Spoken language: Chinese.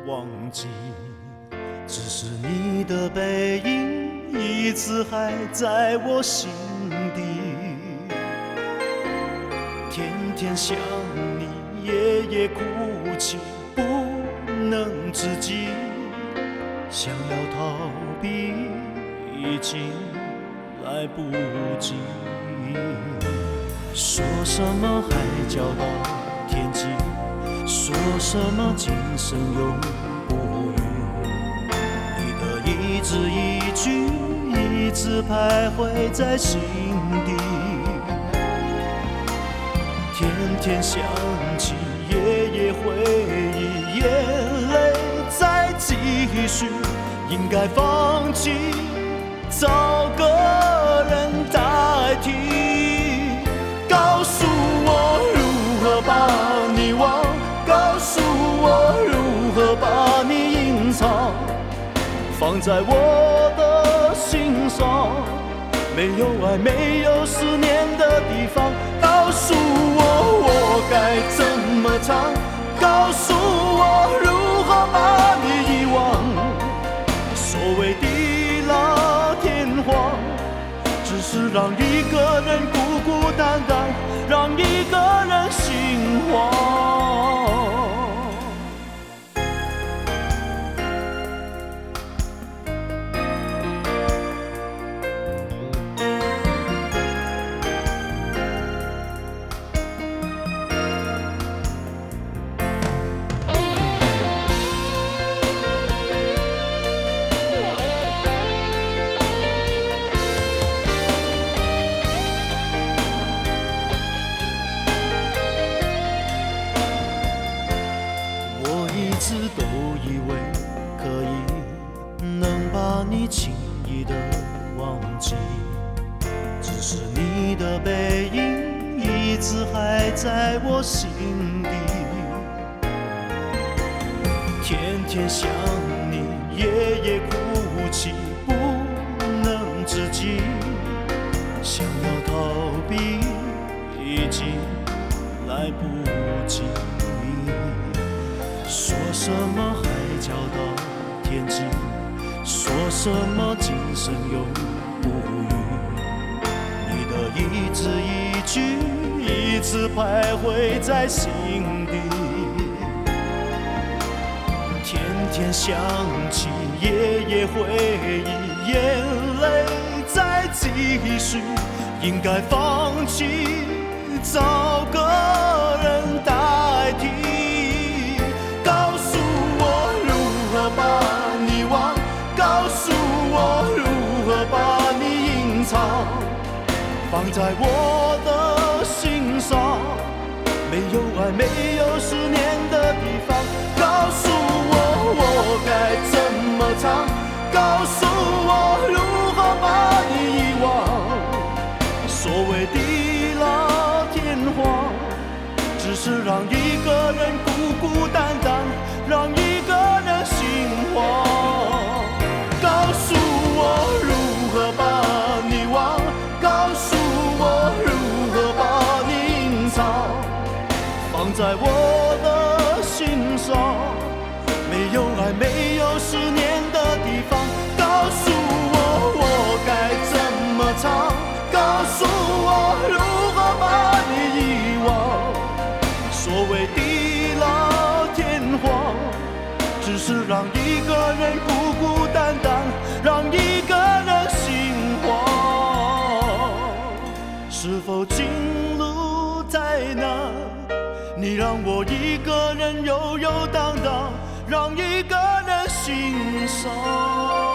忘记，只是你的背影一直还在我心底。天天想你，夜夜哭泣，不能自己，想要逃避，已经来不及。说什么海角到天际，说什么今生永不渝，你的一字一句一直徘徊在心底。天天想起，夜夜回忆，眼泪在继续，应该放弃，找个人代替。告诉我如何把你忘，告诉我如何把你隐藏，放在我的心上，没有爱没有思念的地方。告诉我该怎么唱，告诉我如何把你遗忘。所谓地老天荒，只是让一个人孤孤单单，让一个人心慌。一直都以为可以能把你轻易的忘记，只是你的背影一直还在我心底。天天想你，夜夜哭泣，不能自己，想要逃避，已经来不及。说什么海角到天际，说什么今生永不渝，你的一字一句一直徘徊在心底。天天想起，夜夜回忆，眼泪在继续，应该放弃，找个人代替。告诉我如何把你忘，告诉我如何把你隐藏，放在我的心上，没有爱没有思念的地方。告诉我该怎么唱，告诉我如何把你遗忘。所谓地老天荒，只是让一个人孤孤单单，让一个人心慌。告诉我如何把你忘，告诉我如何把你隐藏，放在我的心上，没有爱没有思念的地方。告诉我该怎么唱，告诉我如何把你遗忘。所谓地老天荒，只是让一个人孤孤单单，让一个人心慌。是否情路太难，你让我一个人悠悠荡荡，让一个人心伤。